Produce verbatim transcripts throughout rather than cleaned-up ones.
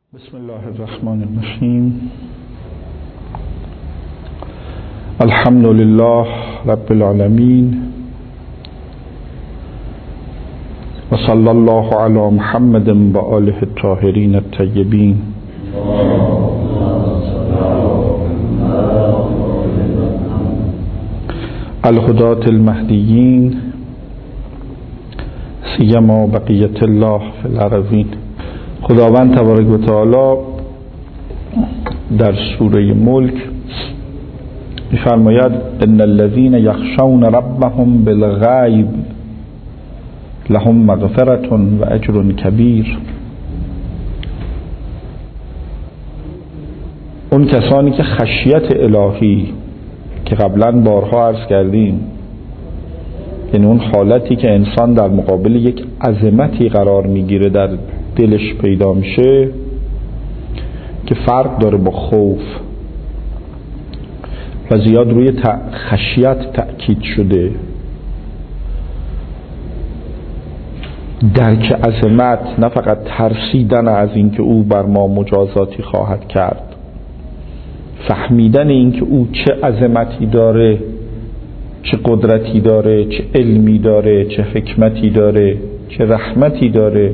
بسم الله الرحمن الرحیم. الحمد لله رب العالمین و صلی الله علی محمد و آله الطاهرین الطیبین. الهداة المهدیین سیما بقیة الله فی الارضین. خداوند تبارک و تعالی در سوره ملک می‌فرماید ان الذين يخشون ربهم بالغیب لهم مغفرة و اجر کبیر. اون کسانی که خشیت الهی که قبلا بارها عرض کردیم، یعنی اون حالتی که انسان در مقابل یک عظمتی قرار میگیره در دلش پیدا میشه که فرق داره با خوف و زیاد روی خشیت تأکید شده. درک عظمت، نه فقط ترسیدن از اینکه او بر ما مجازاتی خواهد کرد، فهمیدن اینکه او چه عظمتی داره، چه قدرتی داره، چه علمی داره، چه حکمتی داره، چه رحمتی داره.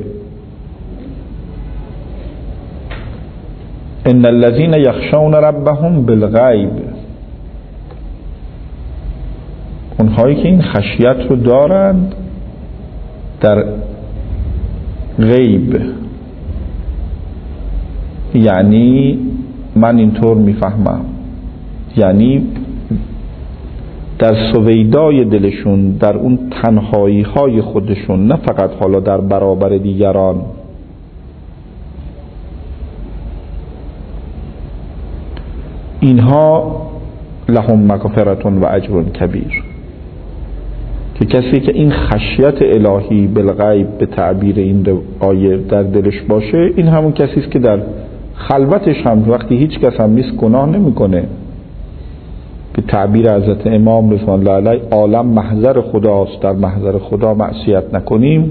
ان الذين يخشون ربهم بالغیب، اونهایی که این خشیت رو دارند در غیب، یعنی من اینطور میفهمم، یعنی در سویدای دلشون، در اون تنهایی های خودشون، نه فقط حالا در برابر دیگران. اینها لهم مغفرة و اجر کبیر، که کسی که این خشیت الهی بالغیب به تعبیر این آیه در دلش باشه، این همون کسی است که در خلوتش هم وقتی هیچ کس هم نیست گناه نمیکنه. به تعبیر حضرت امام رضوان الله علیه، عالم محضر خداست، در محضر خدا معصیت نکنیم.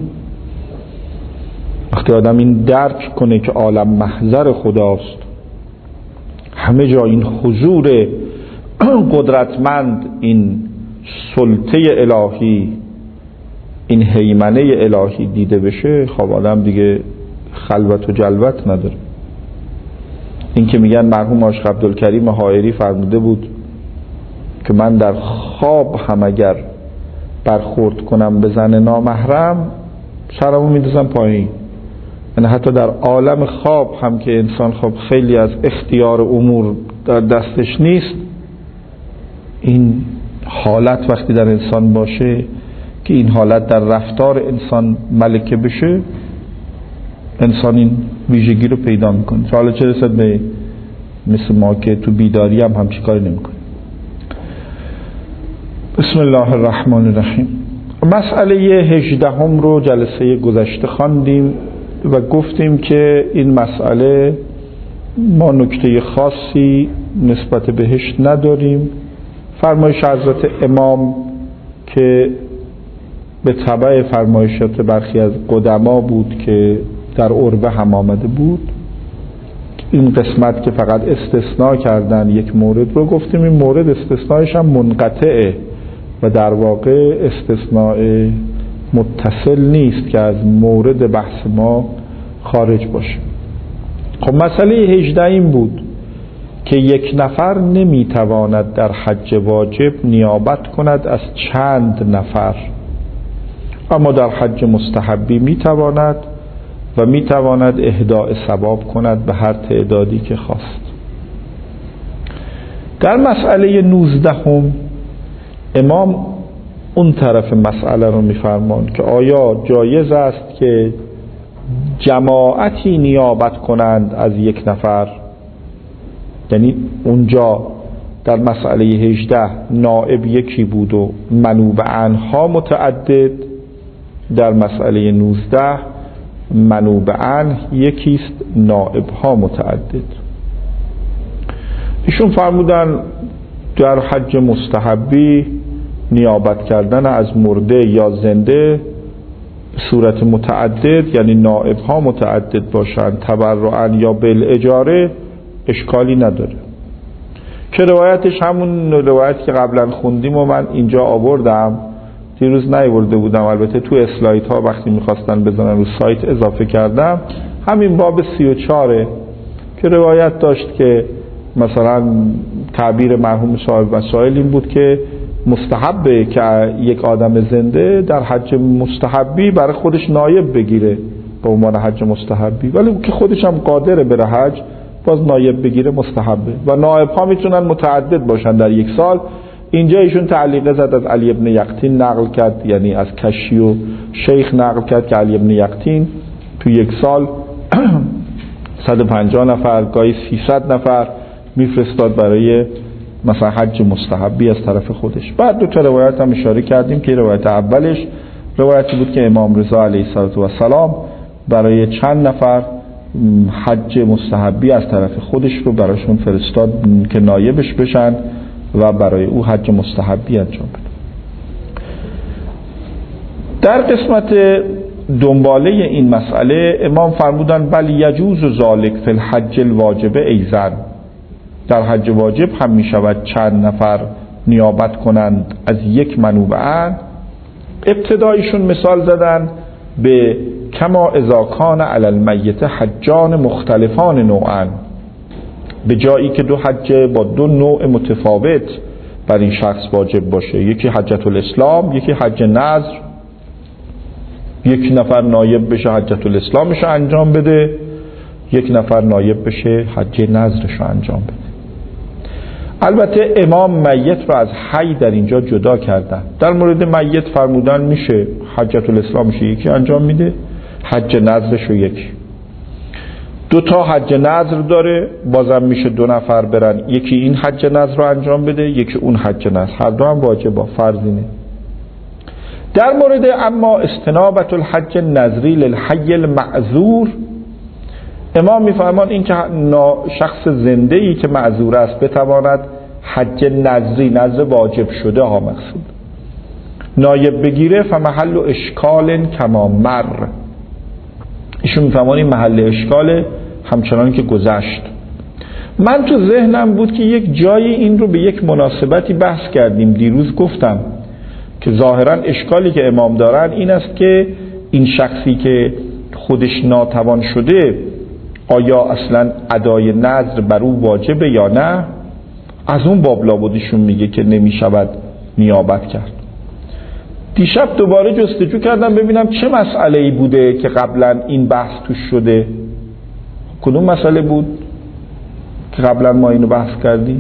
وقتی آدم این درک کنه که عالم محضر خداست، همه جا این حضور قدرتمند، این سلطه الهی، این هیمنه الهی دیده بشه، خب آدم دیگه خلوت و جلوت نداره. این که میگن مرحوم عاشق عبدالکریم حائری فرموده بود که من در خواب هم اگر برخورد کنم به زن نامحرم سرمو میدوزم پایین. یعنی حتی در عالم خواب هم که انسان خب خیلی از اختیار امور در دستش نیست، این حالت وقتی در انسان باشه که این حالت در رفتار انسان ملکه بشه، انسان این ویژگی رو پیدا میکنه. حالا چه رسد به مثل ما که تو بیداری هم همچی کاری نمیکنه. بسم الله الرحمن الرحیم. مسئله هجدهم رو جلسه گذشته خواندیم و گفتیم که این مسئله ما نکته خاصی نسبت بهش نداریم. فرمایش حضرت امام که به تبع فرمایشات برخی از قدما بود که در عربه هم آمده بود، این قسمت که فقط استثناء کردن یک مورد رو گفتیم، این مورد استثناءش هم منقطعه و در واقع استثناء متصل نیست که از مورد بحث ما خارج باشه. خب مسئله هجده این بود که یک نفر نمیتواند در حج واجب نیابت کند از چند نفر، اما در حج مستحبی میتواند و میتواند اهداء ثواب کند به هر تعدادی که خواست. در مسئله نوزدهم امام اون طرف مسئله رو میفرمان که آیا جایز است که جماعتی نیابت کنند از یک نفر، یعنی اونجا در مسئله هجده نائب یکی بود و منوب عنها متعدد، در مسئله نوزده منوب عنه یکیست نائب ها متعدد. ایشون فرمودن در حج مستحبی نیابت کردن از مرده یا زنده صورت متعدد، یعنی نائب ها متعدد باشند تبرعاً یا بالاجاره، اشکالی نداره. که روایتش همون روایتی که قبلا خوندیم و من اینجا آوردم، دیروز نیاورده بودم، البته تو اسلاید ها وقتی میخواستن بزنن رو سایت اضافه کردم. همین باب سی و چهاره که روایت داشت که مثلا تعبیر مرحوم صاحب مسائل این بود که مستحبه که یک آدم زنده در حج مستحبی برای خودش نایب بگیره به عنوان حج مستحبی، ولی که خودش هم قادره بره حج، باز نایب بگیره مستحبه. و نایب ها میتونن متعدد باشن در یک سال. اینجا ایشون تعلیقه زد از علی ابن یقطین نقل کرد، یعنی از کشی و شیخ نقل کرد که علی ابن یقطین تو یک سال صد و پنجاه نفر گاهی سیصد نفر میفرستاد برای مثلا حج مستحبی از طرف خودش. بعد دو تا روایت هم اشاره کردیم که روایت اولش روایتی بود که امام رضا علیه السلام برای چند نفر حج مستحبی از طرف خودش رو براشون فرستاد که نایبش بشن و برای او حج مستحبی انجام بده. در قسمت دنباله این مسئله امام فرمودن بل یجوز ذالک فی الحج الواجب ایضا، در حج واجب هم می شود چند نفر نیابت کنند از یک منوبه. ابتدایشون مثال زدن به کما اذا کان علی المیت حجان مختلفان نوعا، به جایی که دو حج با دو نوع متفاوت بر این شخص واجب باشه، یکی حجت الاسلام یکی حج نذر، یک نفر نایب بشه حجت الاسلامش رو انجام بده، یک نفر نایب بشه حج نذرش رو انجام بده. البته امام میت رو از حی در اینجا جدا کردن. در مورد میت فرمودن میشه حجت الاسلامش یکی انجام میده، حج نذرش رو یکی. دو تا حج نذر داره، بازم میشه دو نفر برن یکی این حج نذر رو انجام بده یکی اون حج نذر، هر دو هم واجبه، فرضینه. در مورد اما استنابت الحج نذری للحی المعذور، امام میفرمان این که شخص زنده ای که معذور است بتواند حج نذری، نذر واجب شده ها مقصود، نایب بگیره، فمحل اشکال کما مر، ایشون میفرمان این محل اشکال همچنان که گذشت. من تو ذهنم بود که یک جایی این رو به یک مناسبتی بحث کردیم، دیروز گفتم که ظاهرا اشکالی که امام دارن این است که این شخصی که خودش ناتوان شده آیا اصلا ادای نذر بر او واجبه یا نه؟ از اون باب لابدشون میگه که نمیشود نیابت کرد. دیشب دوباره جستجو کردم ببینم چه مسئله‌ای بوده که قبلا این بحث توش شده. کدوم مسئله بود که قبلا ما اینو بحث کردیم؟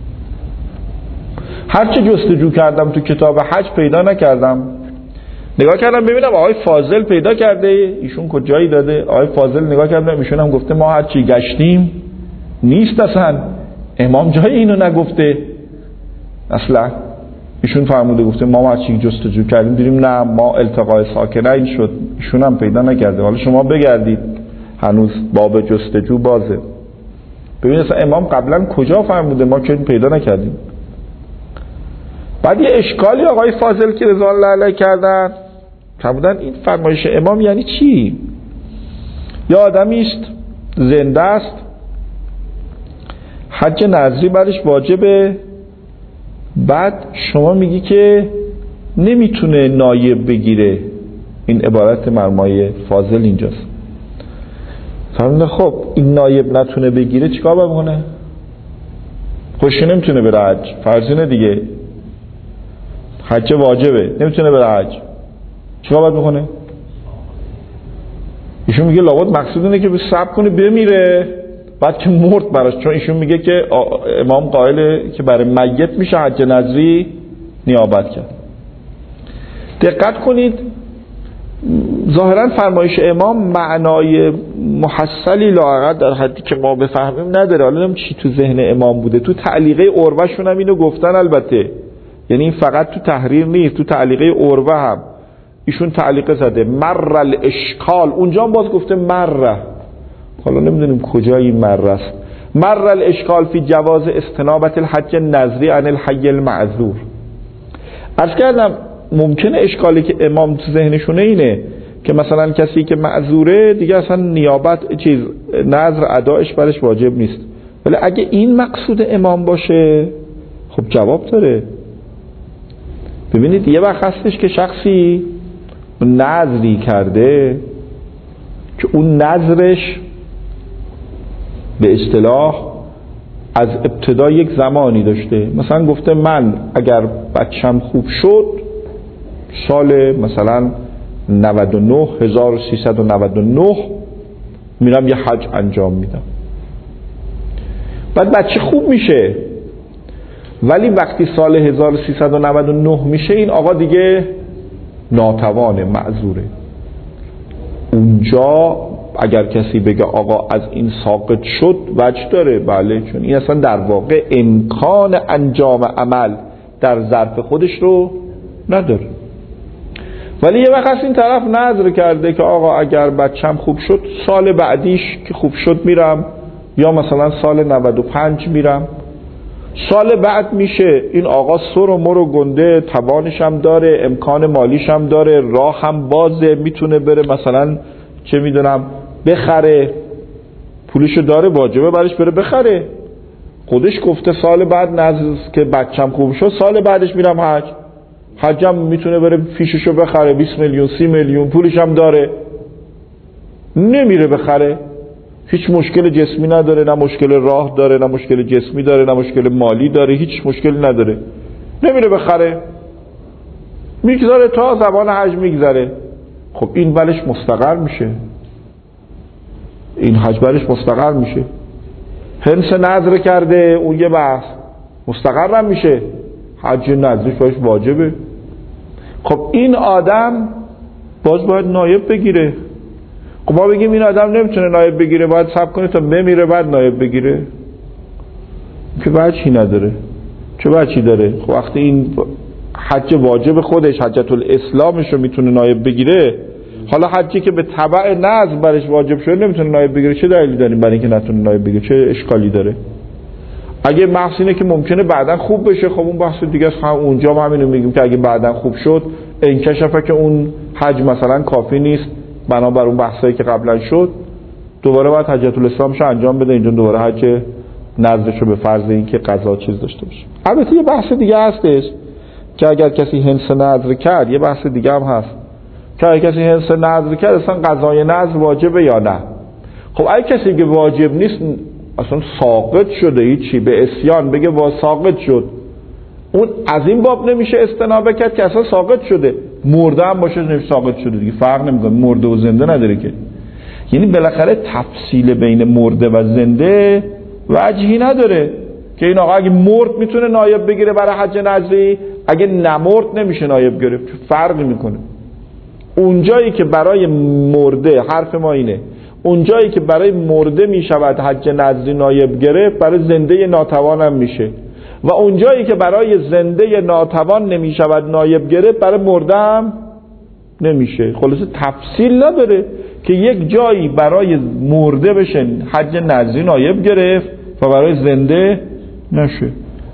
هرچه جستجو کردم تو کتاب حج پیدا نکردم. نگاه کردم ببینم آقای فاضل پیدا کرده، ایشون کجایی داده؟ آقای فاضل نگاه کردم ایشون هم گفته ما هرچی گشتیم نیست، اصلا امام جای اینو نگفته اصلا. ایشون فرموده گفته ما هرچی جستجو کردیم دیدیم نه، ما التقاء ساکنین شد، ایشون هم پیدا نکرده. حالا شما بگردید، هنوز باب جستجو بازه، ببینید اصلا امام قبلا کجا فرموده، ما که پیدا نکردیم. بعد یه اشکالی آقای فاضل که رضوان الله علیه کردن، فرمودن این فرمایش امام یعنی چی؟ یا آدمی است زنده است حج نذری برش واجبه، بعد شما میگی که نمیتونه نایب بگیره. این عبارت مرمای فاضل اینجاست. فرمودن خب این نایب نتونه بگیره چیکار باید بکنه؟ خوش نمیتونه بره حج، فرضینه دیگه، حج واجبه، نمیتونه بره حج، چیکار باید بکنه؟ ایشون میگه لابد مقصود اینه که به صبر کنه بمیره، بعد که مرد براش، چون ایشون میگه که امام قائله که برای میت میشه حج نذری نیابت کرد. دقت کنید، ظاهرا فرمایش امام معنای محصلی لااقل در حدی که ما بفهمیم نداره. حالا نمیدونم چی تو ذهن امام بوده. تو تعلیقه عروه شون هم اینو گفتن البته، یعنی این فقط تو تحریر نیست، تو تعلیقه عروه هم ایشون تعلیقه زده مر الاشکال، اونجا هم باز گفته مر، حالا نمیدونیم کجا این مر است. مر الاشکال فی جواز استنابت الحج نذری عن الحی المعذور. عرض کردم ممکنه اشکالی که امام تو ذهنشونه اینه که مثلا کسی که معذوره دیگه اصلا نیابت چیز نذر ادایش برش واجب نیست. ولی اگه این مقصود امام باشه خب جواب داره. ببینید یه وقت هستش که شخصی نذری کرده که اون نذرش به اصطلاح از ابتدا یک زمانی داشته. مثلا گفته من اگر بچم خوب شد سال مثلا نود و نه هزار و سیصد و نود و نه میرم یه حج انجام میدم. بعد بچه خوب میشه، ولی وقتی سال هزار و سیصد و نود و نه میشه این آقا دیگه ناتوانه، معذوره. اونجا اگر کسی بگه آقا از این ساقط شد وجه داره، بله، چون این اصلا در واقع امکان انجام عمل در ظرف خودش رو نداره. ولی یه وقت از این طرف نذر کرده که آقا اگر بچم خوب شد سال بعدیش که خوب شد میرم، یا مثلا سال نود و پنج میرم. سال بعد میشه این آقا سر و مر و گنده، توانش هم داره، امکان مالیش هم داره، راه هم بازه، میتونه بره مثلا چه میدونم بخره، پولشو داره، واجبه برش بره بخره. خودش گفته سال بعد نذر که بچم خوب شد سال بعدش میرم حج. حجم میتونه بره فیششو بخره، بیست میلیون سی میلیون پولش هم داره، نمیره بخره. هیچ مشکل جسمی نداره، نه مشکل راه داره، نه مشکل جسمی داره، نه مشکل مالی داره، هیچ مشکلی نداره، نمیره بخره، میگذاره تا زمان حج میگذره. خب این برش مستقر میشه، این حج برش مستقر میشه. هنس نذر کرده اون یه بحث، مستقر هم میشه، حج نذرش برش واجبه. خب این آدم باز باید نایب بگیره. خب ما بگیم این آدم نمیتونه نایب بگیره، باید صبر کنه تا بمیره بعد نایب بگیره، که بچی نداره. چه بچی داره؟ خب وقتی این حج واجب خودش، حجت الاسلامش رو میتونه نایب بگیره، حالا حجی که به تبع نذر برش واجب شده نمیتونه نایب بگیره، چه دلیلی داریم برای اینکه نتونه نایب بگیره؟ چه اشکالی داره؟ اگه بحث اینه که ممکنه بعداً خوب بشه، خب اون بحث دیگه است. اونجا ما همینو میگیم که اگه بعداً خوب شد انکشفه که اون حج مثلا کافی نیست بنابر اون بحثایی که قبلا شد، دوباره باید حجت الاسلامش رو انجام بده، اینجا دوباره حج نذرش رو به فرض اینکه قضا چیز داشته باشه. البته یه بحث دیگه هستش که اگر کسی هنس نذر کرد، یه بحث دیگه هم هست که اگر کسی هنس نذر کرد اصلا قضای نذر واجبه یا نه. خب اگه کسی که واجب نیست اصلا ساقط شده، هیچی به عصیان بگه وا ساقط شد، اون از این باب نمیشه استنابه کرد که اصلا ساقط شده. مرده هم باشه نمیشه ساقط شده دیگه، فرق نمیکنه، مرده و زنده نداره که. یعنی بالاخره تفصیل بین مرده و زنده وجهی نداره که این آقا اگه مرد میتونه نایب بگیره برای حج نذری، اگه نمرد نمیشه نایب گرفت، فرقی میکنه. اونجایی که برای مرده، حرف ما اینه، اونجایی که برای مرده میشود حج نذری نایب گرفت، برای زنده ناتوان هم میشه، و اونجایی که برای زنده ناتوان نمیشود نایب گرفت برای مرده هم نمیشه. خلاصه تفصیل نداره که یک جایی برای مرده بشه حج نذری نایب گرفت و برای زنده نشه.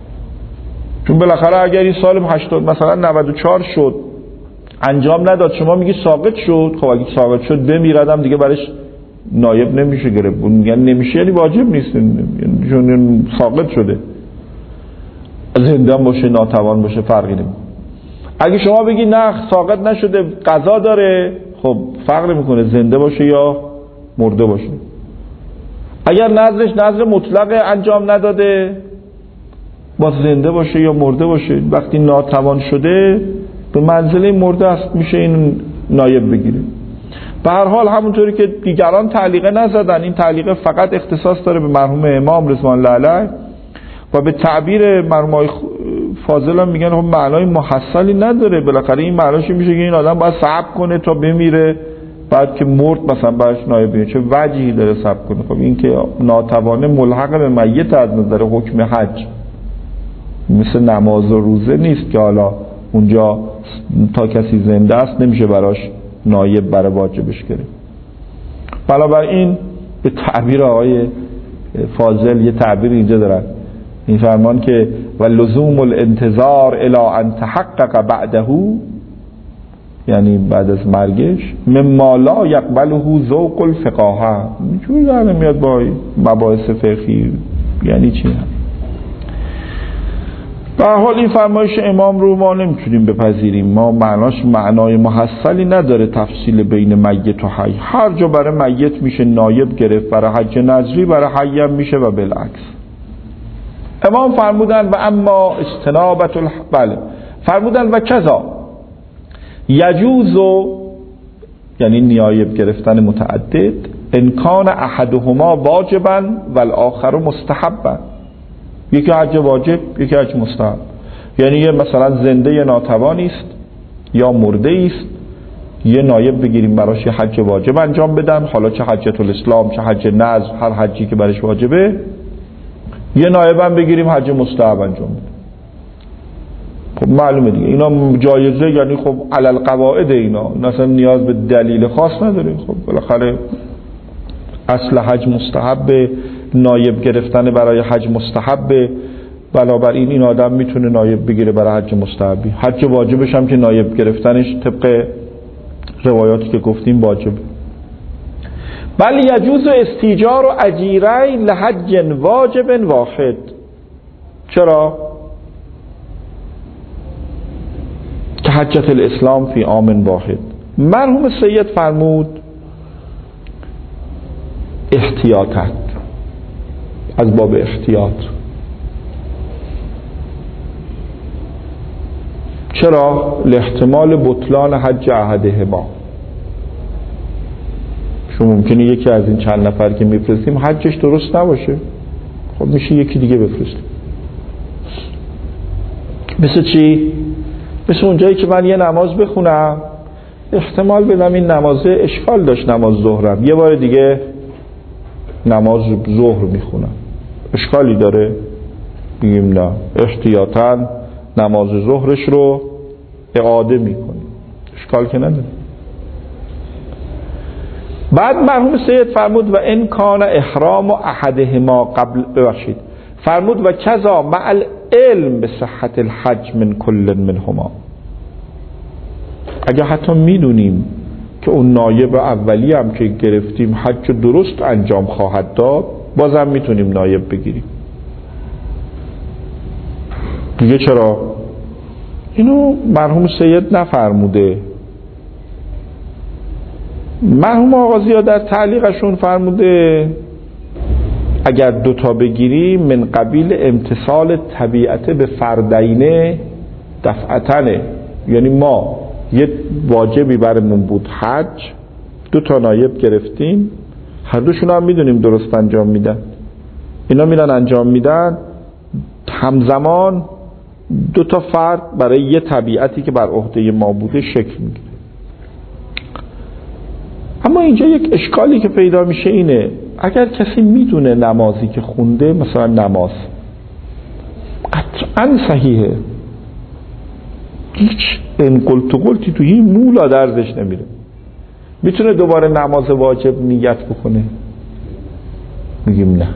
چون بالاخره اگر این سال هشتاد مثلا نود و چهار شد انجام نداد، شما میگی ساقط شد، خب اگه ساقط شد بمیردم دیگه برش نایب نمیشه گرفت. میگن نمیشه یعنی واجب نیست، چون ساقط شده. زنده باشه ناتوان باشه فرقی نمیکنه. اگه شما بگی نه ساقط نشده قضا داره، خب فرق نمیکنه زنده باشه یا مرده باشه. اگر نذرش نذر مطلق انجام نداده، با زنده باشه یا مرده باشه، وقتی ناتوان شده به منزله مرده است، میشه این نایب بگیره. به هر حال همونطوری که دیگران تعلیقه نزدن، این تعلیقه فقط اختصاص داره به مرحوم امام رضوان الله علیه و به تعبیر مرحوم فاضل هم میگن خب معنای محصلی نداره. بالاخره این معناش میشه که این آدم باید صبر کنه تا بمیره، بعد که مرد مثلا برش نایب بگیره. چه وجهی داره صبر کنه؟ خب این که ناتوانه ملحق به میت از نظر حکم حج، مثل نماز و روزه نیست که حالا اونجا تا کسی زنده است نمیشه براش نایب برای واجبش گرفت. بنابراین به تعبیر آقای فاضل یه تعبیر اینجا دارن، این فرمان که و لزوم الانتظار الی ان تحقق بعده، یعنی بعد از مرگش، مما لا یقبله ذوق الفقاهه، چون در میاد با مباحث فقهی یعنی چی؟ به هر حال این فرمایش امام رو ما نمیتونیم بپذیریم، ما معناش معنای محصلی نداره تفصیل بین میت و حی. هر جا برای میت میشه نایب گرفت، برای حج نظری برای حی هم میشه و بالعکس. امام فرمودن و اما استنابت الح... بله فرمودن و کذا یجوز، یعنی نایب گرفتن متعدد، ان کان احدهما واجبا و الاخر مستحبا، یکی حج واجب یکی حج مستحب. یعنی یه مثلا زنده ناتوانی است یا مرده است، یه نایب بگیریم براش یه حج واجب انجام بدن، حالا چه حجۃ الاسلام چه حج نذر، هر حجی که برش واجبه، یه نایب هم بگیریم حج مستحب انجام بدن. خب معلومه دیگه اینا جایزه، یعنی خب علی القواعد، اینا مثلا نیاز به دلیل خاص نداره. خب بالاخره اصل حج مستحب، نایب گرفتن برای حج مستحب، بنابراین این آدم میتونه نایب بگیره برای حج مستحبی. حج واجبش هم که نایب گرفتنش طبق روایاتی که گفتیم واجب. بل یجوز استیجار و اجیرین لحج واجب واحد. چرا؟ که حجت الاسلام فی عام واحد. مرحوم سید فرمود احتیاطات، از باب احتیاط. چرا؟ لاحتمال بطلان حج احدهما. شما ممکنه یکی از این چند نفر که میفرستیم حجش درست نباشه، خب میشه یکی دیگه بفرستیم. مثل چی؟ مثل اونجایی که من یه نماز بخونم، احتمال بدم این نمازه اشکال داشت، نماز ظهرم، یه بار دیگه نماز ظهر میخونم، اشکالی داره؟ میگیم نه، احتیاطاً نماز ظهرش رو اعاده میکنیم، اشکال که نداره. بعد مرحوم سید فرمود و ان کان احرام احدهما قبل، ببخشید فرمود و کذا مع العلم به صحت الحج من کل منهما. اگر حتی میدونیم که اون نایب اولی هم که گرفتیم حج درست انجام خواهد داد، بازم میتونیم نایب بگیریم دیگه. چرا؟ اینو مرحوم سید نفرموده، مرحوم آغازی در تعلیقشون فرموده اگر دوتا بگیریم من قبیل امتصال طبیعت به فردینه دفعتنه، یعنی ما یه واجبی برمون بود حج، دو تا نایب گرفتیم، هر دوشون هم میدونیم درست انجام میدن، اینا میرن انجام میدن، همزمان دو تا فرد برای یه طبیعتی که بر عهده ما بوده شکل میگیره. اما اینجا یک اشکالی که پیدا میشه اینه، اگر کسی میدونه نمازی که خونده مثلا نماز قطعا صحیحه، هیچ انقلت و قلتی توی این مولا درزش نمیره، میتونه دوباره نماز واجب نیت بکنه؟ میگیم نه.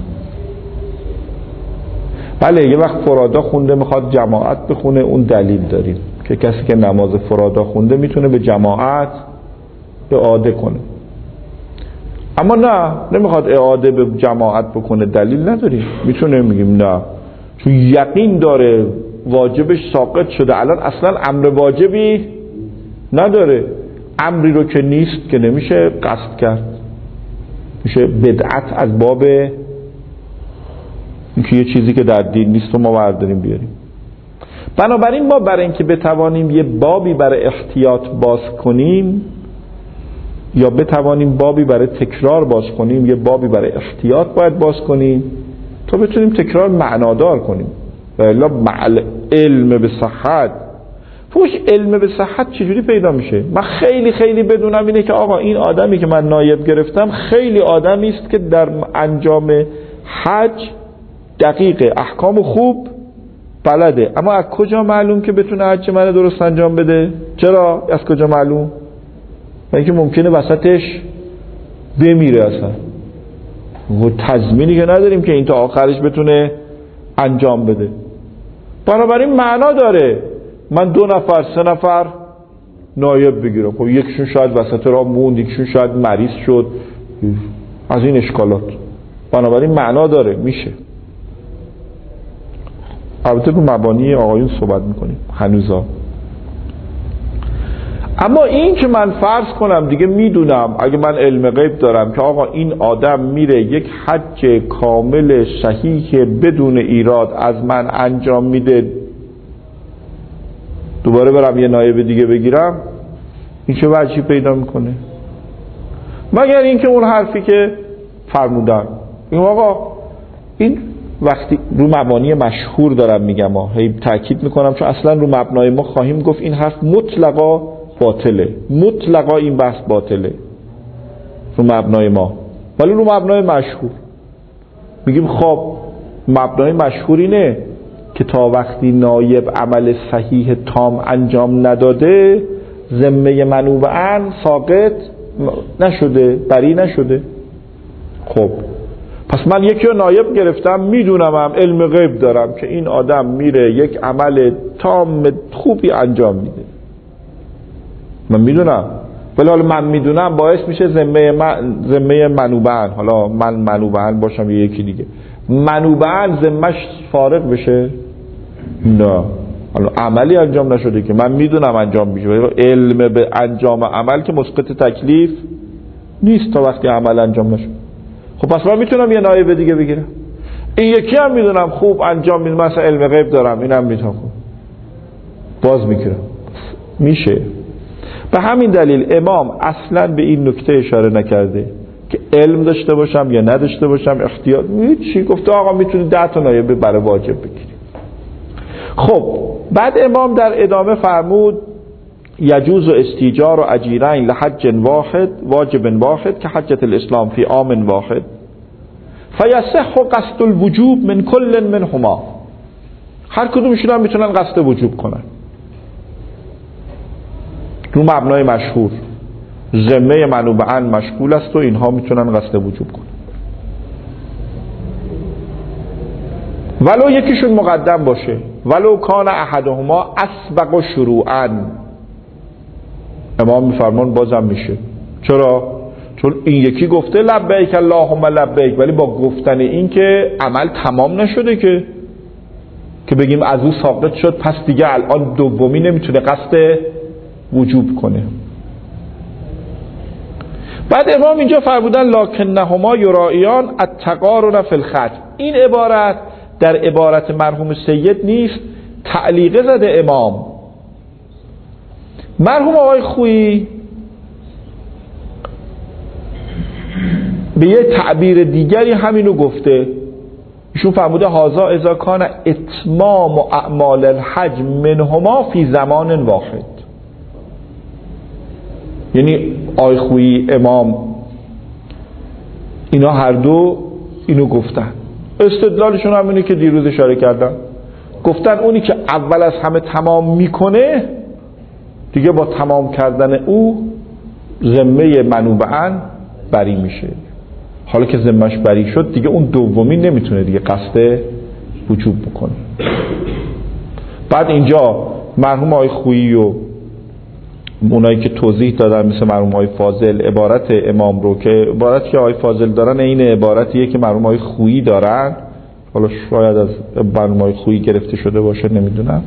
بله یه وقت فرادا خونده میخواد جماعت بخونه، اون دلیل داریم که کسی که نماز فرادا خونده میتونه به جماعت اعاده کنه، اما نه نمیخواد اعاده به جماعت بکنه، دلیل نداریم، میتونه. میگیم نه، چون یقین داره واجبش ساقط شده، الان اصلا امر واجبی نداره، امری رو که نیست که نمیشه قصد کرد، میشه بدعت از باب اینکه یه چیزی که در دین نیست و ما برداریم بیاریم. بنابراین ما برای اینکه بتوانیم یه بابی برای احتیاط باز کنیم یا بتوانیم بابی برای تکرار باز کنیم، یه بابی برای احتیاط باید باز کنیم تا بتونیم تکرار معنادار کنیم. و الا مع علم به صحت، فوش علم به صحت چجوری پیدا میشه؟ من خیلی خیلی بدونم اینه که آقا این آدمی که من نایب گرفتم خیلی آدمی است که در انجام حج دقیقه، احکام خوب بلده، اما از کجا معلوم که بتونه حج من درست انجام بده؟ چرا؟ از کجا معلوم؟ و اینکه ممکنه وسطش بمیره اصلا، و تضمینی که نداریم که این تا آخرش بتونه انجام بده. بنابراین معنا داره من دو نفر سه نفر نایب بگیرم. خب یکیشون شاید وسط راه موند، یکیشون شاید مریض شد، از این اشکالات. بنابراین معنا داره، میشه. البته رو مبانی آقایون صحبت میکنیم هنوزا. اما این که من فرض کنم دیگه میدونم، اگه من علم غیب دارم که آقا این آدم میره یک حج کامل صحیح بدون ایراد از من انجام میده، دوباره برم یه نایب دیگه بگیرم، این چه وجهی پیدا میکنه؟ مگر اینکه اون حرفی که فرمودن، این آقا این وقتی رو مبانی مشهور دارم میگم، هی تاکید میکنم چون اصلا رو مبنای ما خواهیم گفت این حرف مطلقا باطله، مطلقا این بحث باطله رو مبنای ما، ولی رو مبنای مشهور میگیم خب مبنای مشهور اینه که تا وقتی نایب عمل صحیح تام انجام نداده ذمه منوبه‌اً ساقط نشده، بری نشده. خب پس من یکی رو نایب گرفتم، میدونم هم علم غیب دارم که این آدم میره یک عمل تام خوبی انجام میده، من میدونم، ولی حالا من میدونم باعث میشه ذمه من ذمه منوبه‌اً، حالا من منوبه‌اً باشم یا یکی دیگه، منوبه‌اً ذمه‌اش فارغ بشه؟ نه، حالا عملی انجام نشده که من میدونم انجام میشه، ولی علم به انجام عمل که مسقط تکلیف نیست تا وقتی عمل انجام نشده. خب پس من میتونم یه نایب دیگه بگیرم. این یکی هم میدونم خوب انجام میده، مثلا علم غیب دارم، اینم میتونم خوب باز میگیرم، میشه. به همین دلیل امام اصلا به این نکته اشاره نکرده که علم داشته باشم یا نداشته باشم اختیار، چی گفته آقا میتونی ده تا نایب برای واجب بگیری. خب بعد امام در ادامه فرمود یجوز استیجار و اجیرین لحج واحد واجب واحد که حجت الاسلام فی عام واحد فیصح قصد الوجوب من کل منهما. هر کدومشون هم میتونن قصد وجوب کنن رو مبنای مشهور، ذمه منوبه‌اً مشغول است و اینها میتونن قصد وجوب کنن، ولو یکیشون مقدم باشه، ولو کان احدهما اسبق شروعاً. امام میفرمان بازم میشه. چرا؟ چون این یکی گفته لبیک اللهم لبیک، ولی با گفتن این که عمل تمام نشده که که بگیم از او ساقط شد پس دیگه الان دومی نمیتونه قصد وجوب کنه. بعد امام اینجا فرمودن لکنهما یرائیان التقارن فی الختم. این عبارت در عبارت مرحوم سید نیست، تعلیقه زده امام. مرحوم آقای خویی به یه تعبیر دیگری همینو گفته، ایشون فرموده هازا اذا کان اتمام اعمال الحج منهما فی زمان واحد. یعنی آقای خویی امام اینا هر دو اینو گفتن. استدلالشون هم اینه که دیروز اشاره کردم، گفتن اونی که اول از همه تمام میکنه دیگه با تمام کردن او ذمه منوبه‌اً بری میشه. حالا که ذمه‌اش بری شد دیگه اون دومی نمیتونه دیگه قصد وجوب بکنه. بعد اینجا مرحوم آقای خویی و اونایی که توضیح دادن مثل مرحوم آقای فاضل عبارت امام رو که عبارتی که آقای فاضل دارن این عبارتیه که مرحوم آقای خویی دارن، حالا شاید از مرحوم آقای خویی گرفته شده باشه نمیدونم،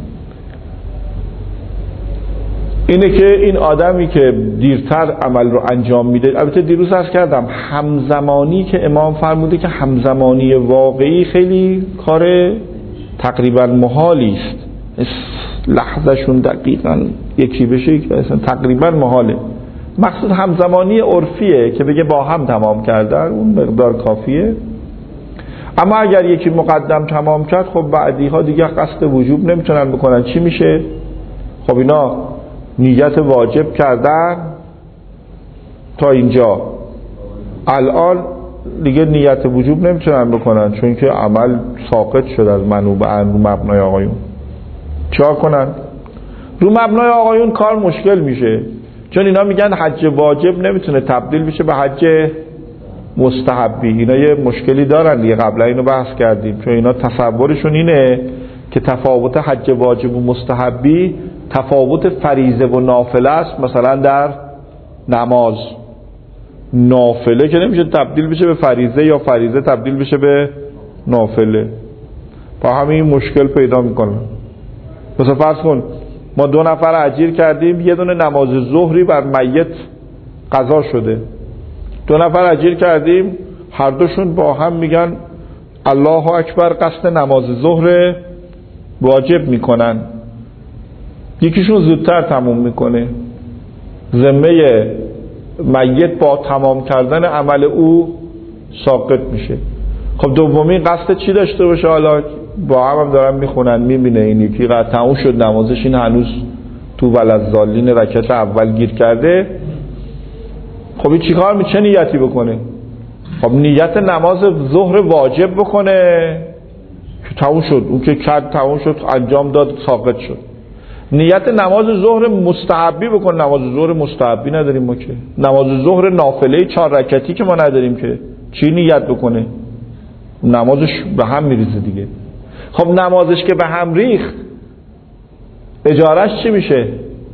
اینه که این آدمی که دیرتر عمل رو انجام میده، البته دیروز عرض کردم همزمانی که امام فرموده که همزمانی واقعی خیلی کار تقریبا محالی است، لحظهشون دقیقا یکی بشه که اصلا تقریبا محاله. مقصود همزمانی عرفیه که بگه با هم تمام کردن، اون مقدار کافیه. اما اگر یکی مقدم تمام کرد خب بعدی ها دیگه قصد وجوب نمیتونن بکنن، چی میشه؟ خب اینا نیت واجب کردن تا اینجا، الان دیگه نیت وجوب نمیتونن بکنن چون که عمل ساقط شد از منوبه‌اً رو مبنای آقایون. چیکار کنن؟ رو مبنای آقایون کار مشکل میشه، چون اینا میگن حج واجب نمیتونه تبدیل بشه به حج مستحبی. اینا یه مشکلی دارن دیگه، قبلا اینو بحث کردیم، چون اینا تصورشون اینه که تفاوت حج واجب و مستحبی تفاوت فریضه و نافله است مثلا در نماز. نافله که نمیشه تبدیل بشه به فریضه یا فریضه تبدیل بشه به نافله، با همین مشکل پیدا میکنه. مثلا فرض کن ما دو نفر اجیر کردیم، یه دونه نماز ظهری بر میت قضا شده، دو نفر اجیر کردیم هر دوشون با هم میگن الله اکبر قصد نماز ظهر واجب میکنن. یکیشون زودتر تموم میکنه، ذمه میت با تمام کردن عمل او ساقط میشه. خب دومی قصد چی داشته باشه؟ حالا با هم, هم دارن میخونن میبینه این یکی قد تموم شد نمازش، این هنوز تو ولضالین رکعت اول گیر کرده. خب این چیکار می چه نیتی بکنه؟ خب نیت نماز ظهر واجب بکنه که تموم شد، اون که کرد تموم شد، انجام داد، ساقط شد. نیت نماز ظهر مستحبی بکن. نماز ظهر مستحبی نداریم ما که، نماز ظهر نافله چهار رکعتی که ما نداریم که، چی نیت بکنه؟ نمازش به هم میریزه دیگه. خب نمازش که به هم ریخت اجارش چی میشه؟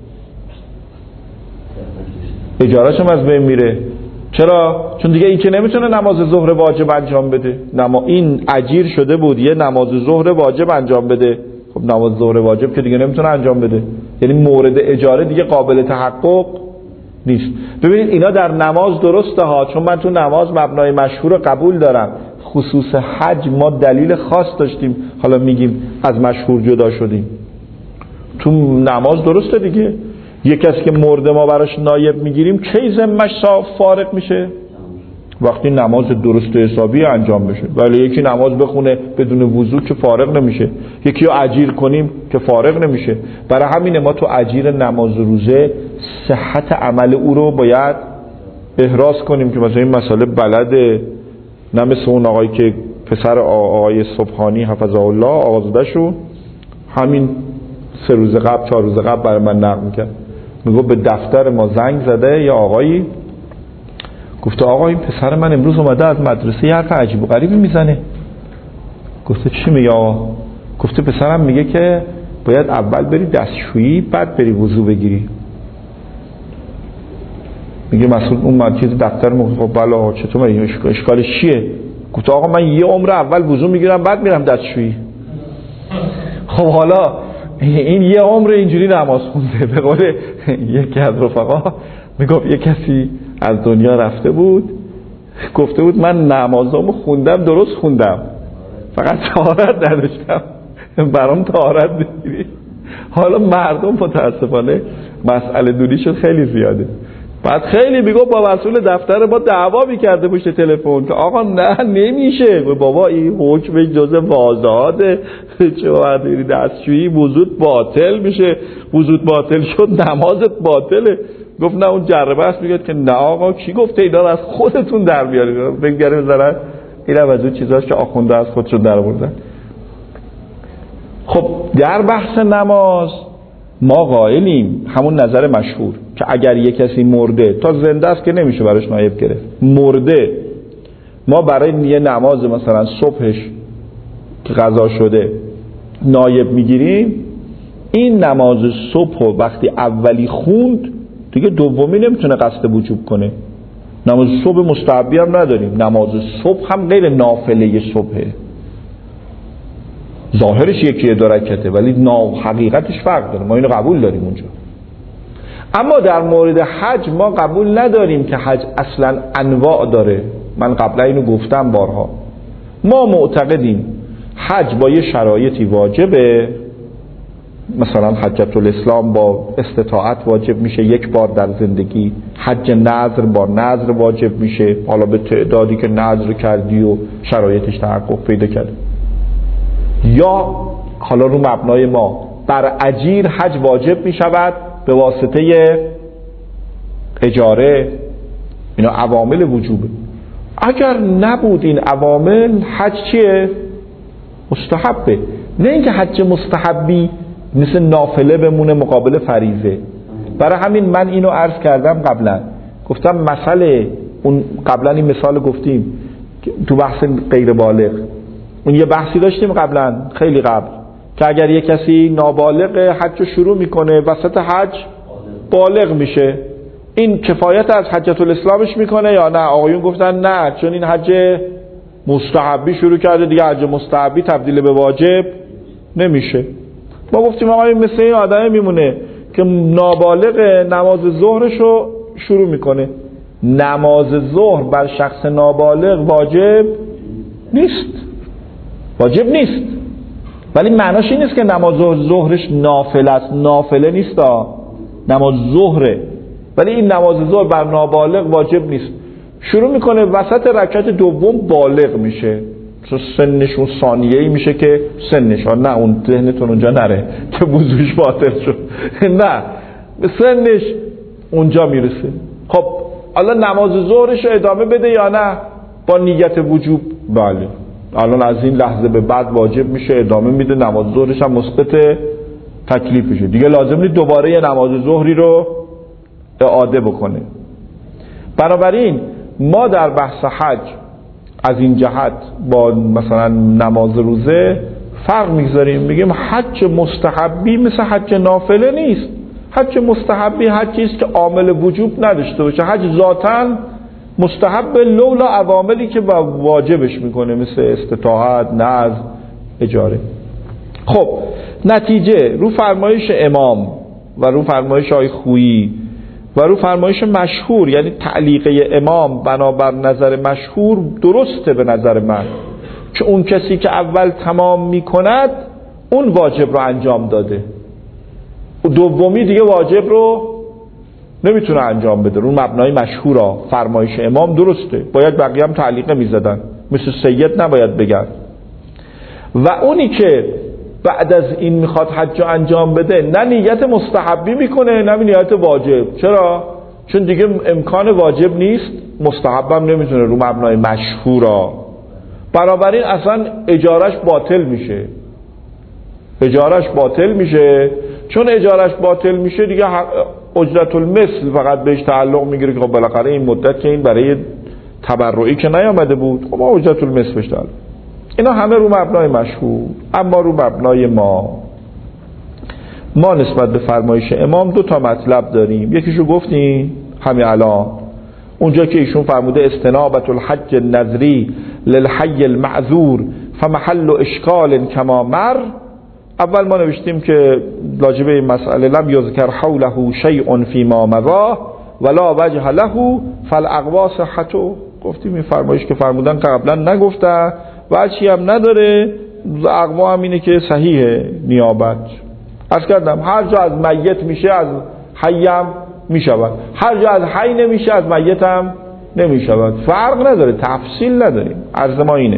اجارش هم از بین میره. چرا؟ چون دیگه این که نمیتونه نماز ظهر واجب انجام بده. نما این اجیر شده بود یه نماز ظهر واجب انجام بده، خب نماز ظهر واجب که دیگه نمیتونه انجام بده، یعنی مورد اجاره دیگه قابل تحقق نیست. ببینید اینا در نماز درسته ها، چون من تو نماز مبنای مشهور قبول دارم. خصوص حج ما دلیل خاص داشتیم، حالا میگیم از مشهور جدا شدیم. تو نماز درسته دیگه، یک کسی که مرده ما براش نایب میگیریم کی ذمش صاف فارغ میشه؟ وقتی نماز درست و حسابی انجام بشه. ولی یکی نماز بخونه بدون وضو که فارغ نمیشه، یکی رو اجیر کنیم که فارغ نمیشه. برای همین ما تو اجیر نماز و روزه صحت عمل او رو باید احراز کنیم که مثلا این مسئله بلده، نه مثل اون آقایی که پسر آقای سبحانی حفظه الله آقازاده شو همین سه روز قبل چهار روز قبل برای من نقل میکرد، میگو به دفتر ما زنگ زده یا آقایی گفته آقا این پسر من امروز اومده از مدرسه یه حرف عجیب و غریبی میزنه. گفته چی میگه آقا؟ گفته پسرم میگه که باید اول بری دستشویی بعد بری وضو بگیری. میگه مسئول اون مرکز دفتر میگه خب بله چطور میگه اشکالش چیه؟ گفته آقا من یه عمر اول وضو میگیرم بعد میرم دستشویی. خب حالا این یه عمر اینجوری نماز خونده. به قول یکی از رفقا میگفت یه کسی از دنیا رفته بود گفته بود من نمازامو خوندم درست خوندم فقط طهارت نداشتم، برام طهارت بگیری. حالا مردم متاسفانه مسئله دوریشون خیلی زیاده. بعد خیلی میگفت با مسئول دفتر ما دعوا میکرده پشت تلفن که آقا نه نمیشه بابا، این حکم جزء واضحاته، چه وقتی دستشویی وضوت باطل میشه، وضوت باطل شد نمازت باطله. گفت نه اون جربه است. میگه که نه آقا کی گفته اینا رو از خودتون در بیارید؟ بگیره بذارن این هم از اون چیزاست که آخونده از خودشون در آوردن. خب در بحث نماز ما قائلیم همون نظر مشهور که اگر یک کسی مرده تا زنده است که نمیشه براش نایب گرفت، مرده ما برای یه نماز مثلا صبحش که قضا شده نایب میگیریم، این نماز صبح وقتی اولی خوند دیگه دومی نمیتونه قصد وجوب کنه. نماز صبح مستحبی هم نداریم، نماز صبح هم غیر نافله صبحه، ظاهرش یکی دو رکعته ولی حقیقتش فرق داره، ما اینو قبول داریم اونجا. اما در مورد حج ما قبول نداریم که حج اصلا انواع داره. من قبلا اینو گفتم بارها، ما معتقدیم حج با یه شرایطی واجبه، مثلا حجت الاسلام با استطاعت واجب میشه یک بار در زندگی، حج نذر با نذر واجب میشه، حالا به تعدادی که نذر کردی و شرایطش تحقق پیدا کرده. یا حالا رو مبنای ما بر اجیر حج واجب میشود به واسطه اجاره. اینا عوامل وجوبه. اگر نبود این عوامل حج چیه؟ مستحبه. نه اینکه حج مستحبی مثل نافله بمونه مقابل فریضه. برای همین من اینو عرض کردم قبلا، گفتم مسئله اون قبلا این مثال گفتیم تو بحث غیر بالغ، اون یه بحثی داشتیم قبلا خیلی قبل که اگر یک کسی نابالغ حج رو شروع میکنه وسط حج بالغ میشه، این کفایت از حجت الاسلامش میکنه یا نه؟ آقایون گفتن نه، چون این حج مستحبی شروع کرده دیگه، حج مستحبی تبدیل به واجب نمیشه. ما گفتیم آقایون مثل این آدم میمونه که نابالغ نماز ظهرش رو شروع میکنه. نماز ظهر بر شخص نابالغ واجب نیست، واجب نیست، ولی معناش این نیست که نماز ظهرش نافله است. نافله نیست ها، نماز ظهره، ولی این نماز ظهر بر نابالغ واجب نیست. شروع میکنه وسط رکعت دوم بالغ میشه، چون سنش اون ثانیه‌ای میشه که سنش ها، نه اون ذهنتون اونجا نره که وضوش باطل شد، نه سنش اونجا میرسه. خب حالا نماز ظهرش رو ادامه بده یا نه با نیت وجوب؟ بله، الان از این لحظه به بعد واجب میشه، ادامه میده، نماز ظهرش هم مسقط تکلیفشه دیگه، لازم نیست دوباره یه نماز ظهری رو اعاده بکنه. بنابراین ما در بحث حج از این جهت با مثلا نماز روزه فرق میگذاریم، میگیم حج مستحبی مثل حج نافله نیست. حج مستحبی حجی است که عامل وجوب نداشته باشه، حج ذاتاً مستحب لولا عواملی که با واجبش میکنه مثل استطاعت، نظم، اجاره. خب نتیجه رو فرمایش امام و رو فرمایش آقای خویی و رو فرمایش مشهور، یعنی تعلیقه امام بنابر نظر مشهور درسته به نظر من، که اون کسی که اول تمام میکند اون واجب رو انجام داده، دومی دیگه واجب رو نمیتونه انجام بده. رو مبنای مشهورا فرمایش امام درسته، باید بقیه هم تعلیقه میزدن، مثل سید نباید بگن. و اونی که بعد از این میخواد حج رو انجام بده نه نیت مستحبی میکنه نه نیت واجب. چرا؟ چون دیگه امکان واجب نیست، مستحبم نمیتونه رو مبنای مشهورا، بنابراین اصلا اجارش باطل میشه، اجارش باطل میشه. چون اجارش باطل میشه دیگه اجرت المثل فقط بهش تعلق میگیره که خب بالاخره این مدت که این برای تبرعی که نیامده بود، خب ما اجرت المثل بهش تعلق. اینا همه رو مبنای مشهور. اما رو مبنای ما ما نسبت به فرمایش امام دو تا مطلب داریم. یکیشو گفتیم همین الان، اونجا که ایشون فرموده استنابت الحج النذری للحی المعذور فمحل اشکال کما مر. اول ما نوشتیم که راجبه این مسئله لم یذکر حوله شیء فیما مضى ولا وجه له فالاقوا صحته. گفتیم این فرمایش که فرمودن قبلا نگفتن و چی هم نداره، اقوا هم اینه که صحیحه نیابت. عرض کردم هر جا از میت میشه از حی هم میشود، هر جا از حی نمیشه از میت هم نمیشود، فرق نداره، تفصیل نداریم. عرض ما اینه.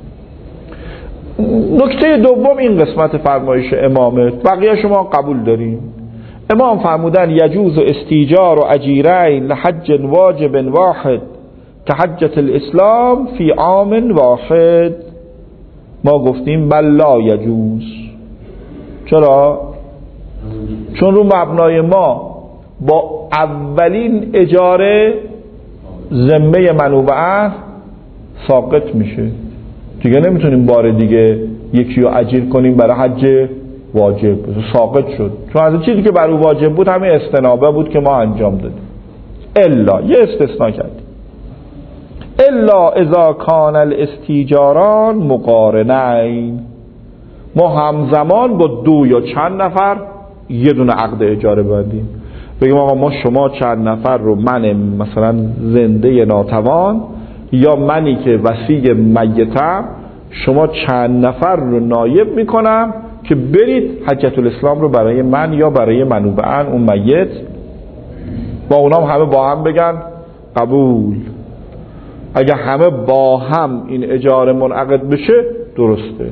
نکته دوم این قسمت فرمایش امامه، بقیه شما قبول داریم. امام فرمودن یجوز استیجار و اجیرین لحج واجب واحد که حجت الاسلام فی عام واحد. ما گفتیم بل لا یجوز. چرا؟ چون رو مبنای ما با اولین اجاره ذمه منوبه ساقط میشه دیگه، نمیتونیم بار دیگه یکی رو اجیر کنیم برای حج واجب، ساقط شد. چون از چیزی که برای واجب بود همین استنابه بود که ما انجام دادیم. الا یه استثناء کردیم، الا اذا کان الاستیجاران مقارنین. ما همزمان با دو یا چند نفر یه دونه عقد اجاره بندیم، بگیم آقا ما شما چند نفر رو، من مثلا زنده ناتوان یا منی که وصی میتم، شما چند نفر رو نایب میکنم که برید حجت الاسلام رو برای من یا برای منوبه‌ان اون میت، با اونام همه با هم بگن قبول. اگه همه با هم این اجاره منعقد بشه درسته.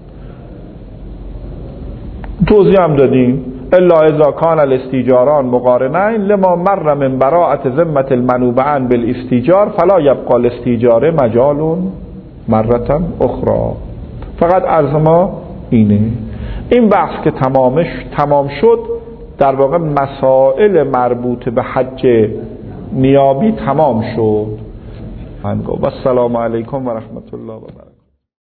توضیح هم دادیم الا اذا کان الاستیجاران مقارنین لما مر من براءة ذمة المنوبعان بالاستیجار فلا یبقى الاستیجار مجال مرة اخرى. فقط عرض ما اینه. این بحث که تمامش تمام شد، در واقع مسائل مربوط به حج نیابی تمام شد. و السلام علیکم و رحمت الله و برکاته.